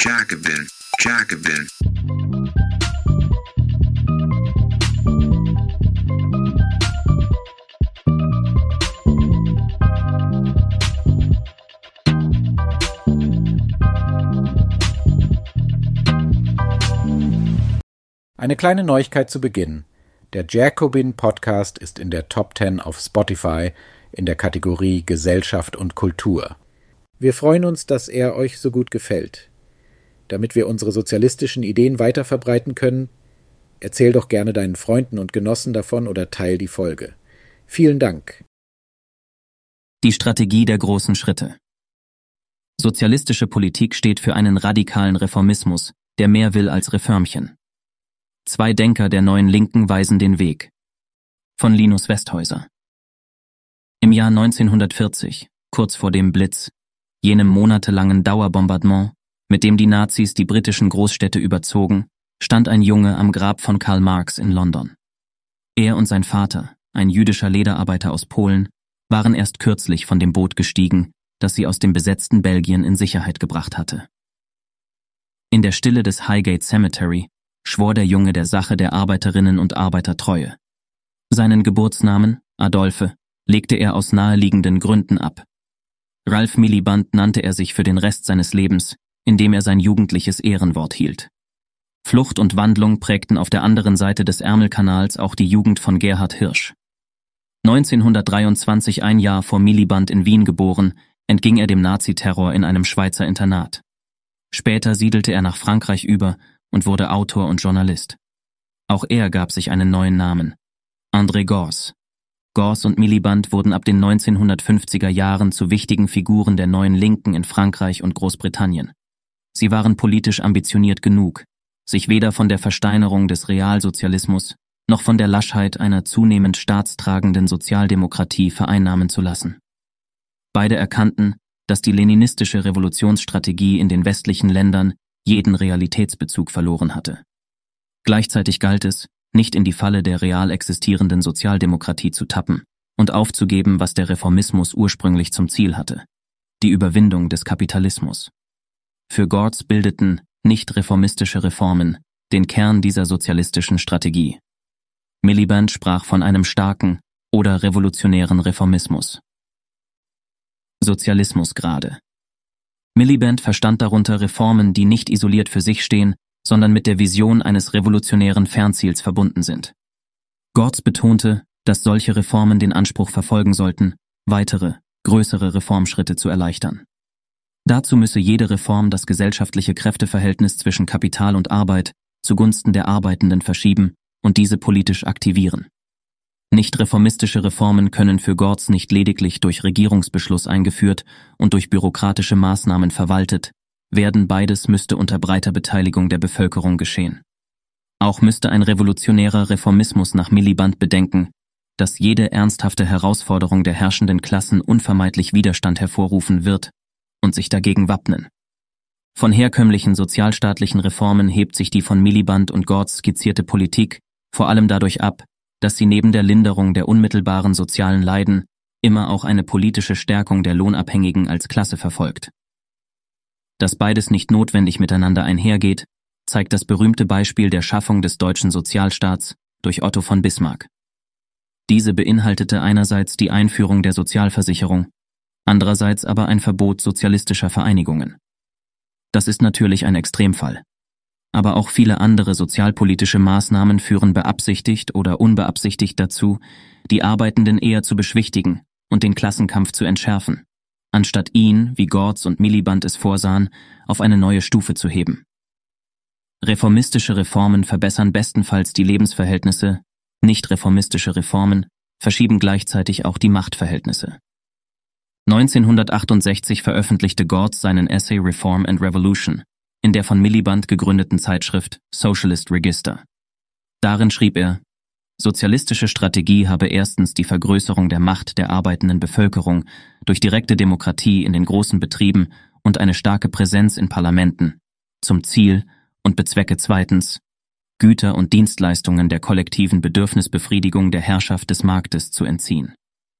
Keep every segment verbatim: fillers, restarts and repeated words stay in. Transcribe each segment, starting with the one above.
Jacobin, Jacobin. Eine kleine Neuigkeit zu Beginn. Der Jacobin Podcast ist in der Top zehn auf Spotify in der Kategorie Gesellschaft und Kultur. Wir freuen uns, dass er euch so gut gefällt. Damit wir unsere sozialistischen Ideen weiterverbreiten können, erzähl doch gerne deinen Freunden und Genossen davon oder teil die Folge. Vielen Dank. Die Strategie der großen Schritte. Sozialistische Politik steht für einen radikalen Reformismus, der mehr will als Reförmchen. Zwei Denker der neuen Linken weisen den Weg. Von Linus Westhäuser. Im Jahr neunzehnhundertvierzig, kurz vor dem Blitz, jenem monatelangen Dauerbombardement, mit dem die Nazis die britischen Großstädte überzogen, stand ein Junge am Grab von Karl Marx in London. Er und sein Vater, ein jüdischer Lederarbeiter aus Polen, waren erst kürzlich von dem Boot gestiegen, das sie aus dem besetzten Belgien in Sicherheit gebracht hatte. In der Stille des Highgate Cemetery schwor der Junge der Sache der Arbeiterinnen und Arbeiter Treue. Seinen Geburtsnamen, Adolphe, legte er aus naheliegenden Gründen ab. Ralph Miliband nannte er sich für den Rest seines Lebens, indem er sein jugendliches Ehrenwort hielt. Flucht und Wandlung prägten auf der anderen Seite des Ärmelkanals auch die Jugend von Gerhard Hirsch. neunzehnhundertdreiundzwanzig, ein Jahr vor Miliband in Wien geboren, entging er dem Naziterror in einem Schweizer Internat. Später siedelte er nach Frankreich über und wurde Autor und Journalist. Auch er gab sich einen neuen Namen: André Gorz. Gorz und Miliband wurden ab den neunzehnhundertfünfziger Jahren zu wichtigen Figuren der neuen Linken in Frankreich und Großbritannien. Sie waren politisch ambitioniert genug, sich weder von der Versteinerung des Realsozialismus noch von der Laschheit einer zunehmend staatstragenden Sozialdemokratie vereinnahmen zu lassen. Beide erkannten, dass die leninistische Revolutionsstrategie in den westlichen Ländern jeden Realitätsbezug verloren hatte. Gleichzeitig galt es, nicht in die Falle der real existierenden Sozialdemokratie zu tappen und aufzugeben, was der Reformismus ursprünglich zum Ziel hatte: die Überwindung des Kapitalismus. Für Gorz bildeten nicht reformistische Reformen den Kern dieser sozialistischen Strategie. Miliband sprach von einem starken oder revolutionären Reformismus. Sozialismusgrade. Miliband verstand darunter Reformen, die nicht isoliert für sich stehen, sondern mit der Vision eines revolutionären Fernziels verbunden sind. Gorz betonte, dass solche Reformen den Anspruch verfolgen sollten, weitere, größere Reformschritte zu erleichtern. Dazu müsse jede Reform das gesellschaftliche Kräfteverhältnis zwischen Kapital und Arbeit zugunsten der Arbeitenden verschieben und diese politisch aktivieren. Nicht reformistische Reformen können für Gorz nicht lediglich durch Regierungsbeschluss eingeführt und durch bürokratische Maßnahmen verwaltet werden, beides müsste unter breiter Beteiligung der Bevölkerung geschehen. Auch müsste ein revolutionärer Reformismus nach Miliband bedenken, dass jede ernsthafte Herausforderung der herrschenden Klassen unvermeidlich Widerstand hervorrufen wird und sich dagegen wappnen. Von herkömmlichen sozialstaatlichen Reformen hebt sich die von Miliband und Gorz skizzierte Politik vor allem dadurch ab, dass sie neben der Linderung der unmittelbaren sozialen Leiden immer auch eine politische Stärkung der Lohnabhängigen als Klasse verfolgt. Dass beides nicht notwendig miteinander einhergeht, zeigt das berühmte Beispiel der Schaffung des deutschen Sozialstaats durch Otto von Bismarck. Diese beinhaltete einerseits die Einführung der Sozialversicherung, andererseits aber ein Verbot sozialistischer Vereinigungen. Das ist natürlich ein Extremfall. Aber auch viele andere sozialpolitische Maßnahmen führen beabsichtigt oder unbeabsichtigt dazu, die Arbeitenden eher zu beschwichtigen und den Klassenkampf zu entschärfen, anstatt ihn, wie Gorz und Miliband es vorsahen, auf eine neue Stufe zu heben. Reformistische Reformen verbessern bestenfalls die Lebensverhältnisse, nicht reformistische Reformen verschieben gleichzeitig auch die Machtverhältnisse. neunzehnhundertachtundsechzig veröffentlichte Gorz seinen Essay Reform and Revolution in der von Miliband gegründeten Zeitschrift Socialist Register. Darin schrieb er: Sozialistische Strategie habe erstens die Vergrößerung der Macht der arbeitenden Bevölkerung durch direkte Demokratie in den großen Betrieben und eine starke Präsenz in Parlamenten zum Ziel und bezwecke zweitens, Güter und Dienstleistungen der kollektiven Bedürfnisbefriedigung der Herrschaft des Marktes zu entziehen.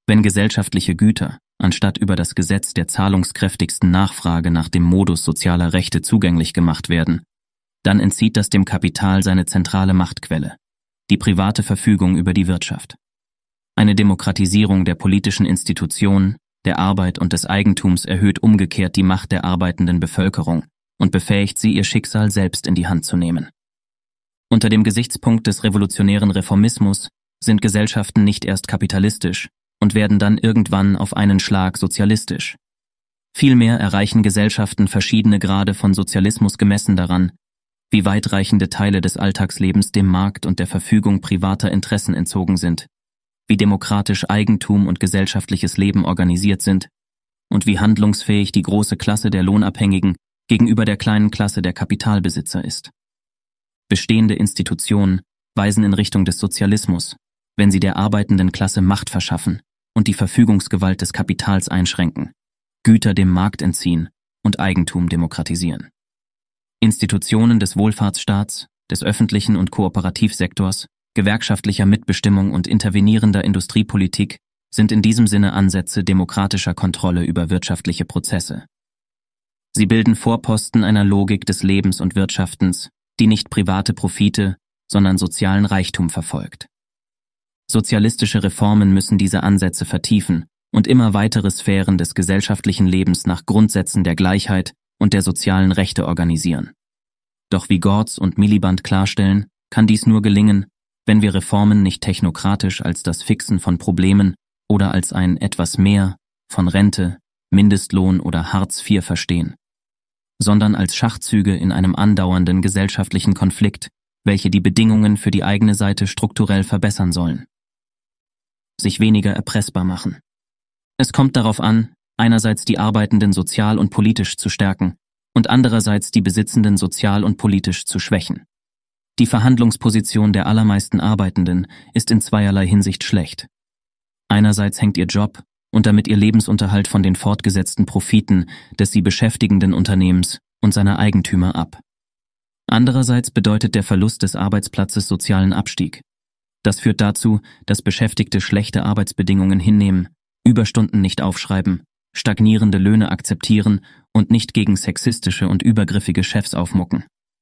Wenn gesellschaftliche Güter, anstatt über das Gesetz der zahlungskräftigsten Nachfrage nach dem Modus sozialer Rechte zugänglich gemacht werden, dann entzieht das dem Kapital seine zentrale Machtquelle, die private Verfügung über die Wirtschaft. Eine Demokratisierung der politischen Institutionen, der Arbeit und des Eigentums erhöht umgekehrt die Macht der arbeitenden Bevölkerung und befähigt sie, ihr Schicksal selbst in die Hand zu nehmen. Unter dem Gesichtspunkt des revolutionären Reformismus sind Gesellschaften nicht erst kapitalistisch und werden dann irgendwann auf einen Schlag sozialistisch. Vielmehr erreichen Gesellschaften verschiedene Grade von Sozialismus gemessen daran, wie weitreichende Teile des Alltagslebens dem Markt und der Verfügung privater Interessen entzogen sind, wie demokratisch Eigentum und gesellschaftliches Leben organisiert sind und wie handlungsfähig die große Klasse der Lohnabhängigen gegenüber der kleinen Klasse der Kapitalbesitzer ist. Bestehende Institutionen weisen in Richtung des Sozialismus, wenn sie der arbeitenden Klasse Macht verschaffen und die Verfügungsgewalt des Kapitals einschränken, Güter dem Markt entziehen und Eigentum demokratisieren. Institutionen des Wohlfahrtsstaats, des öffentlichen und Kooperativsektors, gewerkschaftlicher Mitbestimmung und intervenierender Industriepolitik sind in diesem Sinne Ansätze demokratischer Kontrolle über wirtschaftliche Prozesse. Sie bilden Vorposten einer Logik des Lebens und Wirtschaftens, die nicht private Profite, sondern sozialen Reichtum verfolgt. Sozialistische Reformen müssen diese Ansätze vertiefen und immer weitere Sphären des gesellschaftlichen Lebens nach Grundsätzen der Gleichheit und der sozialen Rechte organisieren. Doch wie Gortz und Miliband klarstellen, kann dies nur gelingen, wenn wir Reformen nicht technokratisch als das Fixen von Problemen oder als ein etwas mehr von Rente, Mindestlohn oder Hartz vier verstehen, sondern als Schachzüge in einem andauernden gesellschaftlichen Konflikt, welche die Bedingungen für die eigene Seite strukturell verbessern sollen. Sich weniger erpressbar machen. Es kommt darauf an, einerseits die Arbeitenden sozial und politisch zu stärken und andererseits die Besitzenden sozial und politisch zu schwächen. Die Verhandlungsposition der allermeisten Arbeitenden ist in zweierlei Hinsicht schlecht. Einerseits hängt ihr Job und damit ihr Lebensunterhalt von den fortgesetzten Profiten des sie beschäftigenden Unternehmens und seiner Eigentümer ab. Andererseits bedeutet der Verlust des Arbeitsplatzes sozialen Abstieg. Das führt dazu, dass Beschäftigte schlechte Arbeitsbedingungen hinnehmen, Überstunden nicht aufschreiben, stagnierende Löhne akzeptieren und nicht gegen sexistische und übergriffige Chefs aufmucken.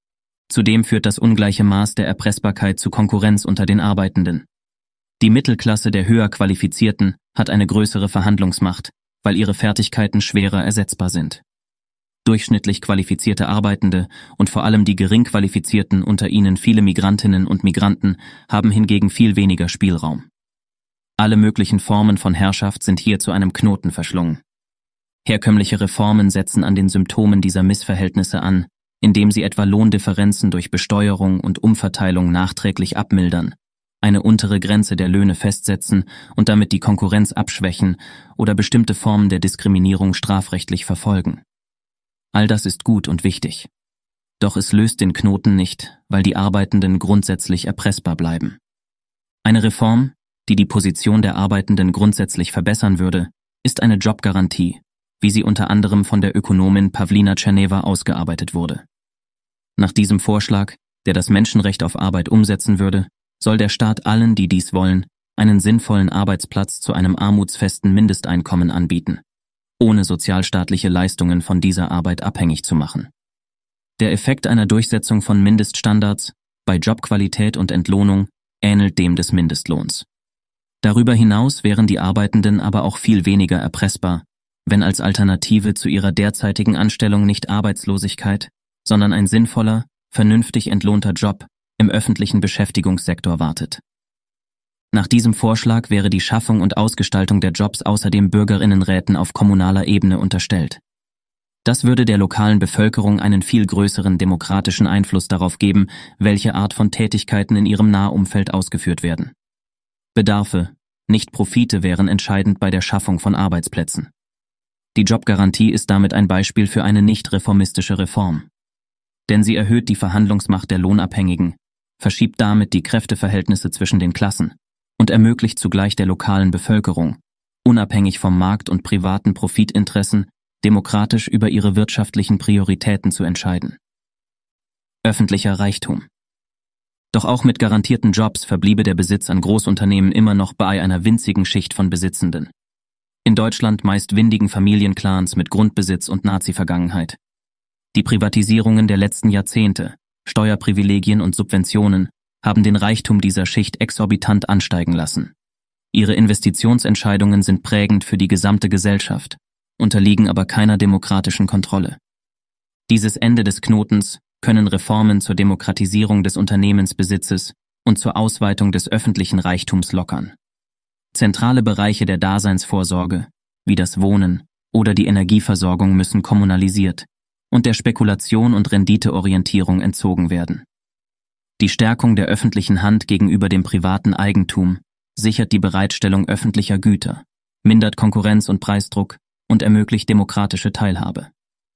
Zudem führt das ungleiche Maß der Erpressbarkeit zu Konkurrenz unter den Arbeitenden. Die Mittelklasse der höher Qualifizierten hat eine größere Verhandlungsmacht, weil ihre Fertigkeiten schwerer ersetzbar sind. Durchschnittlich qualifizierte Arbeitende und vor allem die gering qualifizierten, unter ihnen viele Migrantinnen und Migranten, haben hingegen viel weniger Spielraum. Alle möglichen Formen von Herrschaft sind hier zu einem Knoten verschlungen. Herkömmliche Reformen setzen an den Symptomen dieser Missverhältnisse an, indem sie etwa Lohndifferenzen durch Besteuerung und Umverteilung nachträglich abmildern, eine untere Grenze der Löhne festsetzen und damit die Konkurrenz abschwächen oder bestimmte Formen der Diskriminierung strafrechtlich verfolgen. All das ist gut und wichtig. Doch es löst den Knoten nicht, weil die Arbeitenden grundsätzlich erpressbar bleiben. Eine Reform, die die Position der Arbeitenden grundsätzlich verbessern würde, ist eine Jobgarantie, wie sie unter anderem von der Ökonomin Pawlina Tscherneva ausgearbeitet wurde. Nach diesem Vorschlag, der das Menschenrecht auf Arbeit umsetzen würde, soll der Staat allen, die dies wollen, einen sinnvollen Arbeitsplatz zu einem armutsfesten Mindesteinkommen anbieten, ohne sozialstaatliche Leistungen von dieser Arbeit abhängig zu machen. Der Effekt einer Durchsetzung von Mindeststandards bei Jobqualität und Entlohnung ähnelt dem des Mindestlohns. Darüber hinaus wären die Arbeitenden aber auch viel weniger erpressbar, wenn als Alternative zu ihrer derzeitigen Anstellung nicht Arbeitslosigkeit, sondern ein sinnvoller, vernünftig entlohnter Job im öffentlichen Beschäftigungssektor wartet. Nach diesem Vorschlag wäre die Schaffung und Ausgestaltung der Jobs außerdem Bürgerinnenräten auf kommunaler Ebene unterstellt. Das würde der lokalen Bevölkerung einen viel größeren demokratischen Einfluss darauf geben, welche Art von Tätigkeiten in ihrem Nahumfeld ausgeführt werden. Bedarfe, nicht Profite wären entscheidend bei der Schaffung von Arbeitsplätzen. Die Jobgarantie ist damit ein Beispiel für eine nicht reformistische Reform. Denn sie erhöht die Verhandlungsmacht der Lohnabhängigen, verschiebt damit die Kräfteverhältnisse zwischen den Klassen und ermöglicht zugleich der lokalen Bevölkerung, unabhängig vom Markt und privaten Profitinteressen, demokratisch über ihre wirtschaftlichen Prioritäten zu entscheiden. Öffentlicher Reichtum. Doch auch mit garantierten Jobs verbliebe der Besitz an Großunternehmen immer noch bei einer winzigen Schicht von Besitzenden. In Deutschland meist windigen Familienclans mit Grundbesitz und Nazi-Vergangenheit. Die Privatisierungen der letzten Jahrzehnte, Steuerprivilegien und Subventionen haben den Reichtum dieser Schicht exorbitant ansteigen lassen. Ihre Investitionsentscheidungen sind prägend für die gesamte Gesellschaft, unterliegen aber keiner demokratischen Kontrolle. Dieses Ende des Knotens können Reformen zur Demokratisierung des Unternehmensbesitzes und zur Ausweitung des öffentlichen Reichtums lockern. Zentrale Bereiche der Daseinsvorsorge, wie das Wohnen oder die Energieversorgung, müssen kommunalisiert und der Spekulation und Renditeorientierung entzogen werden. Die Stärkung der öffentlichen Hand gegenüber dem privaten Eigentum sichert die Bereitstellung öffentlicher Güter, mindert Konkurrenz und Preisdruck und ermöglicht demokratische Teilhabe.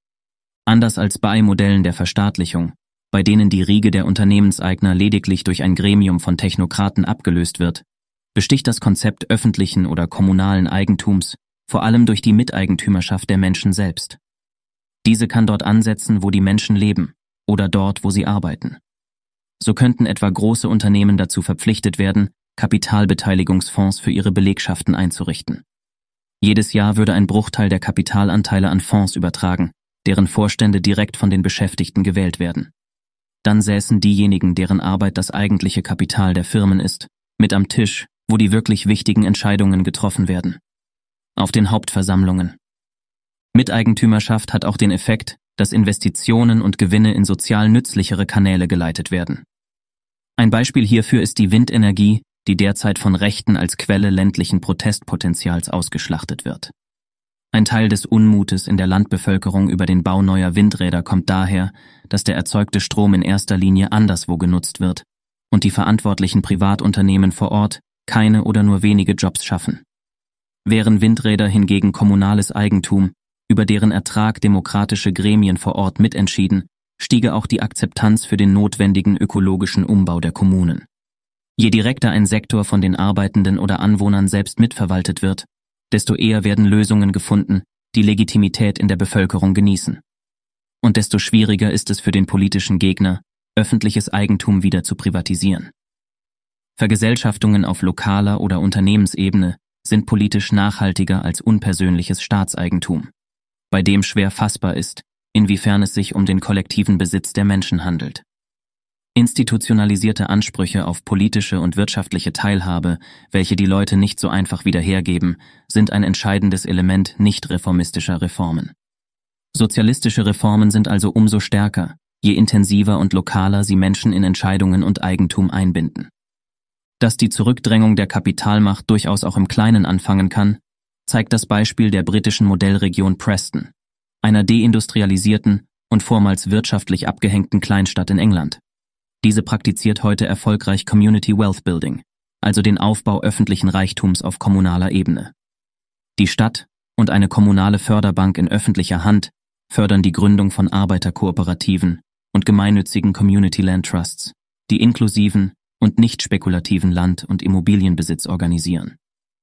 Anders als bei Modellen der Verstaatlichung, bei denen die Riege der Unternehmenseigner lediglich durch ein Gremium von Technokraten abgelöst wird, besticht das Konzept öffentlichen oder kommunalen Eigentums vor allem durch die Miteigentümerschaft der Menschen selbst. Diese kann dort ansetzen, wo die Menschen leben oder dort, wo sie arbeiten. So könnten etwa große Unternehmen dazu verpflichtet werden, Kapitalbeteiligungsfonds für ihre Belegschaften einzurichten. Jedes Jahr würde ein Bruchteil der Kapitalanteile an Fonds übertragen, deren Vorstände direkt von den Beschäftigten gewählt werden. Dann säßen diejenigen, deren Arbeit das eigentliche Kapital der Firmen ist, mit am Tisch, wo die wirklich wichtigen Entscheidungen getroffen werden. Auf den Hauptversammlungen. Miteigentümerschaft hat auch den Effekt, dass Investitionen und Gewinne in sozial nützlichere Kanäle geleitet werden. Ein Beispiel hierfür ist die Windenergie, die derzeit von Rechten als Quelle ländlichen Protestpotenzials ausgeschlachtet wird. Ein Teil des Unmutes in der Landbevölkerung über den Bau neuer Windräder kommt daher, dass der erzeugte Strom in erster Linie anderswo genutzt wird und die verantwortlichen Privatunternehmen vor Ort keine oder nur wenige Jobs schaffen. Wären Windräder hingegen kommunales Eigentum, über deren Ertrag demokratische Gremien vor Ort mitentschieden, stiege auch die Akzeptanz für den notwendigen ökologischen Umbau der Kommunen. Je direkter ein Sektor von den Arbeitenden oder Anwohnern selbst mitverwaltet wird, desto eher werden Lösungen gefunden, die Legitimität in der Bevölkerung genießen. Und desto schwieriger ist es für den politischen Gegner, öffentliches Eigentum wieder zu privatisieren. Vergesellschaftungen auf lokaler oder Unternehmensebene sind politisch nachhaltiger als unpersönliches Staatseigentum, bei dem schwer fassbar ist, inwiefern es sich um den kollektiven Besitz der Menschen handelt. Institutionalisierte Ansprüche auf politische und wirtschaftliche Teilhabe, welche die Leute nicht so einfach wieder hergeben, sind ein entscheidendes Element nicht reformistischer Reformen. Sozialistische Reformen sind also umso stärker, je intensiver und lokaler sie Menschen in Entscheidungen und Eigentum einbinden. Dass die Zurückdrängung der Kapitalmacht durchaus auch im Kleinen anfangen kann, zeigt das Beispiel der britischen Modellregion Preston, einer deindustrialisierten und vormals wirtschaftlich abgehängten Kleinstadt in England. Diese praktiziert heute erfolgreich Community Wealth Building, also den Aufbau öffentlichen Reichtums auf kommunaler Ebene. Die Stadt und eine kommunale Förderbank in öffentlicher Hand fördern die Gründung von Arbeiterkooperativen und gemeinnützigen Community Land Trusts, die inklusiven und nicht spekulativen Land- und Immobilienbesitz organisieren.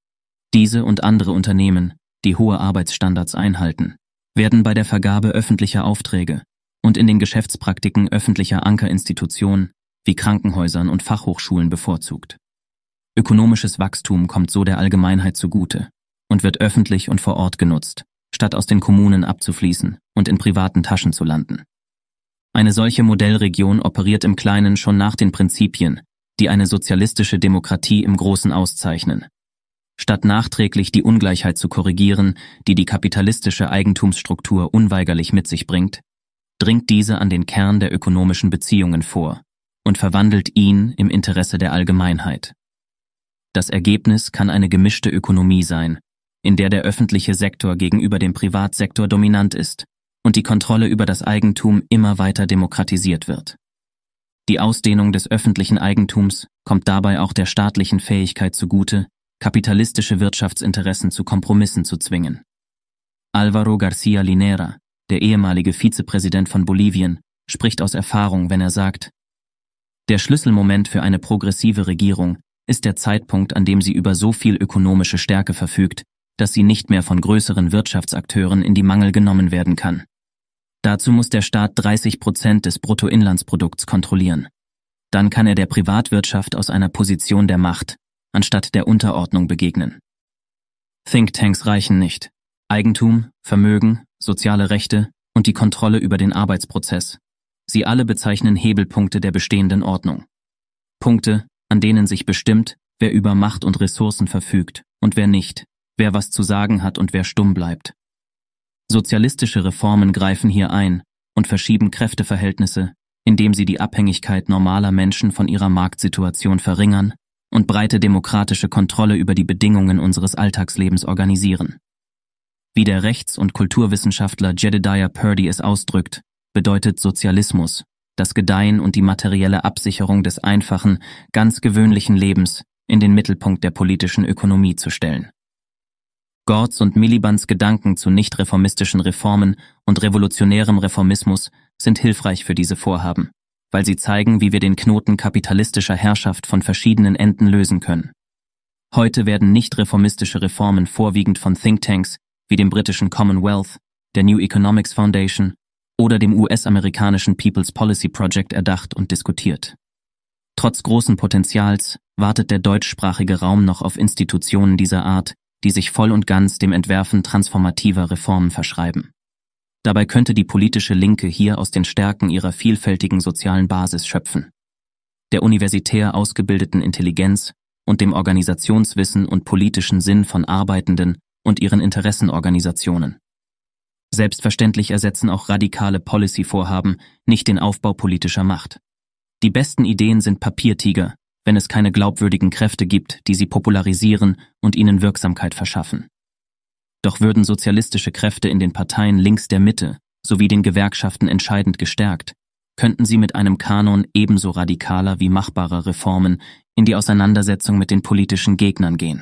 Diese und andere Unternehmen, die hohe Arbeitsstandards einhalten, werden bei der Vergabe öffentlicher Aufträge und in den Geschäftspraktiken öffentlicher Ankerinstitutionen wie Krankenhäusern und Fachhochschulen bevorzugt. Ökonomisches Wachstum kommt so der Allgemeinheit zugute und wird öffentlich und vor Ort genutzt, statt aus den Kommunen abzufließen und in privaten Taschen zu landen. Eine solche Modellregion operiert im Kleinen schon nach den Prinzipien, die eine sozialistische Demokratie im Großen auszeichnen. Statt nachträglich die Ungleichheit zu korrigieren, die die kapitalistische Eigentumsstruktur unweigerlich mit sich bringt, dringt diese an den Kern der ökonomischen Beziehungen vor und verwandelt ihn im Interesse der Allgemeinheit. Das Ergebnis kann eine gemischte Ökonomie sein, in der der öffentliche Sektor gegenüber dem Privatsektor dominant ist und die Kontrolle über das Eigentum immer weiter demokratisiert wird. Die Ausdehnung des öffentlichen Eigentums kommt dabei auch der staatlichen Fähigkeit zugute, kapitalistische Wirtschaftsinteressen zu Kompromissen zu zwingen. Álvaro García Linera, der ehemalige Vizepräsident von Bolivien, spricht aus Erfahrung, wenn er sagt: Der Schlüsselmoment für eine progressive Regierung ist der Zeitpunkt, an dem sie über so viel ökonomische Stärke verfügt, dass sie nicht mehr von größeren Wirtschaftsakteuren in die Mangel genommen werden kann. Dazu muss der Staat dreißig Prozent des Bruttoinlandsprodukts kontrollieren. Dann kann er der Privatwirtschaft aus einer Position der Macht anstatt der Unterordnung begegnen. Thinktanks reichen nicht. Eigentum, Vermögen, soziale Rechte und die Kontrolle über den Arbeitsprozess. Sie alle bezeichnen Hebelpunkte der bestehenden Ordnung. Punkte, an denen sich bestimmt, wer über Macht und Ressourcen verfügt und wer nicht, wer was zu sagen hat und wer stumm bleibt. Sozialistische Reformen greifen hier ein und verschieben Kräfteverhältnisse, indem sie die Abhängigkeit normaler Menschen von ihrer Marktsituation verringern und breite demokratische Kontrolle über die Bedingungen unseres Alltagslebens organisieren. Wie der Rechts- und Kulturwissenschaftler Jedediah Purdy es ausdrückt, bedeutet Sozialismus das Gedeihen und die materielle Absicherung des einfachen, ganz gewöhnlichen Lebens in den Mittelpunkt der politischen Ökonomie zu stellen. Gortz und Miliband's Gedanken zu nicht-reformistischen Reformen und revolutionärem Reformismus sind hilfreich für diese Vorhaben, weil sie zeigen, wie wir den Knoten kapitalistischer Herrschaft von verschiedenen Enden lösen können. Heute werden nicht-reformistische Reformen vorwiegend von Thinktanks wie dem britischen Commonwealth, der New Economics Foundation oder dem U S-amerikanischen People's Policy Project erdacht und diskutiert. Trotz großen Potenzials wartet der deutschsprachige Raum noch auf Institutionen dieser Art, die sich voll und ganz dem Entwerfen transformativer Reformen verschreiben. Dabei könnte die politische Linke hier aus den Stärken ihrer vielfältigen sozialen Basis schöpfen, der universitär ausgebildeten Intelligenz und dem Organisationswissen und politischen Sinn von Arbeitenden und ihren Interessenorganisationen. Selbstverständlich ersetzen auch radikale Policy-Vorhaben nicht den Aufbau politischer Macht. Die besten Ideen sind Papiertiger, wenn es keine glaubwürdigen Kräfte gibt, die sie popularisieren und ihnen Wirksamkeit verschaffen. Doch würden sozialistische Kräfte in den Parteien links der Mitte sowie den Gewerkschaften entscheidend gestärkt, könnten sie mit einem Kanon ebenso radikaler wie machbarer Reformen in die Auseinandersetzung mit den politischen Gegnern gehen.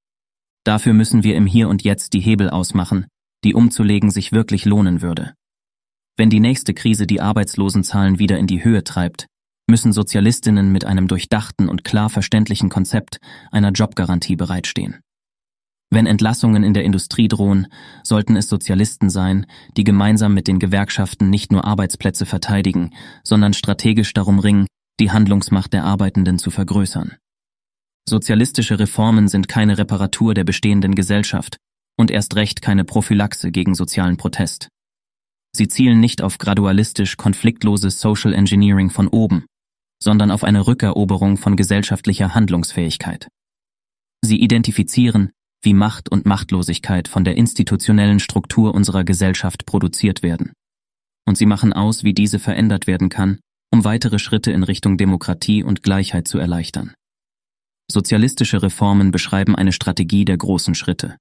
Dafür müssen wir im Hier und Jetzt die Hebel ausmachen, die umzulegen sich wirklich lohnen würde. Wenn die nächste Krise die Arbeitslosenzahlen wieder in die Höhe treibt, müssen Sozialistinnen mit einem durchdachten und klar verständlichen Konzept einer Jobgarantie bereitstehen. Wenn Entlassungen in der Industrie drohen, sollten es Sozialisten sein, die gemeinsam mit den Gewerkschaften nicht nur Arbeitsplätze verteidigen, sondern strategisch darum ringen, die Handlungsmacht der Arbeitenden zu vergrößern. Sozialistische Reformen sind keine Reparatur der bestehenden Gesellschaft und erst recht keine Prophylaxe gegen sozialen Protest. Sie zielen nicht auf gradualistisch konfliktloses Social Engineering von oben, sondern auf eine Rückeroberung von gesellschaftlicher Handlungsfähigkeit. Sie identifizieren, wie Macht und Machtlosigkeit von der institutionellen Struktur unserer Gesellschaft produziert werden. Und sie machen aus, wie diese verändert werden kann, um weitere Schritte in Richtung Demokratie und Gleichheit zu erleichtern. Sozialistische Reformen beschreiben eine Strategie der großen Schritte.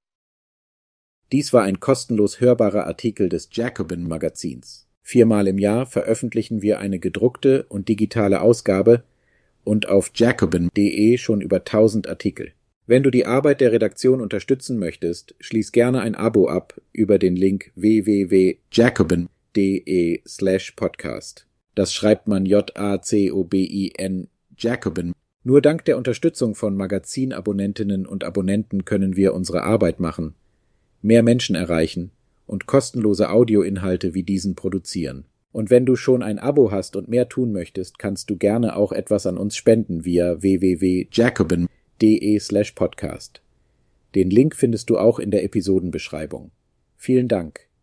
Dies war ein kostenlos hörbarer Artikel des Jacobin Magazins. Viermal im Jahr veröffentlichen wir eine gedruckte und digitale Ausgabe und auf jacobin punkt de schon über tausend Artikel. Wenn du die Arbeit der Redaktion unterstützen möchtest, schließ gerne ein Abo ab über den Link w w w punkt jacobin punkt de slash podcast. Das schreibt man J A C O B I N, Jacobin. Nur dank der Unterstützung von Magazinabonnentinnen und Abonnenten können wir unsere Arbeit machen, mehr Menschen erreichen und kostenlose Audioinhalte wie diesen produzieren. Und wenn du schon ein Abo hast und mehr tun möchtest, kannst du gerne auch etwas an uns spenden via w w w punkt jacobin punkt de slash podcast. Den Link findest du auch in der Episodenbeschreibung. Vielen Dank.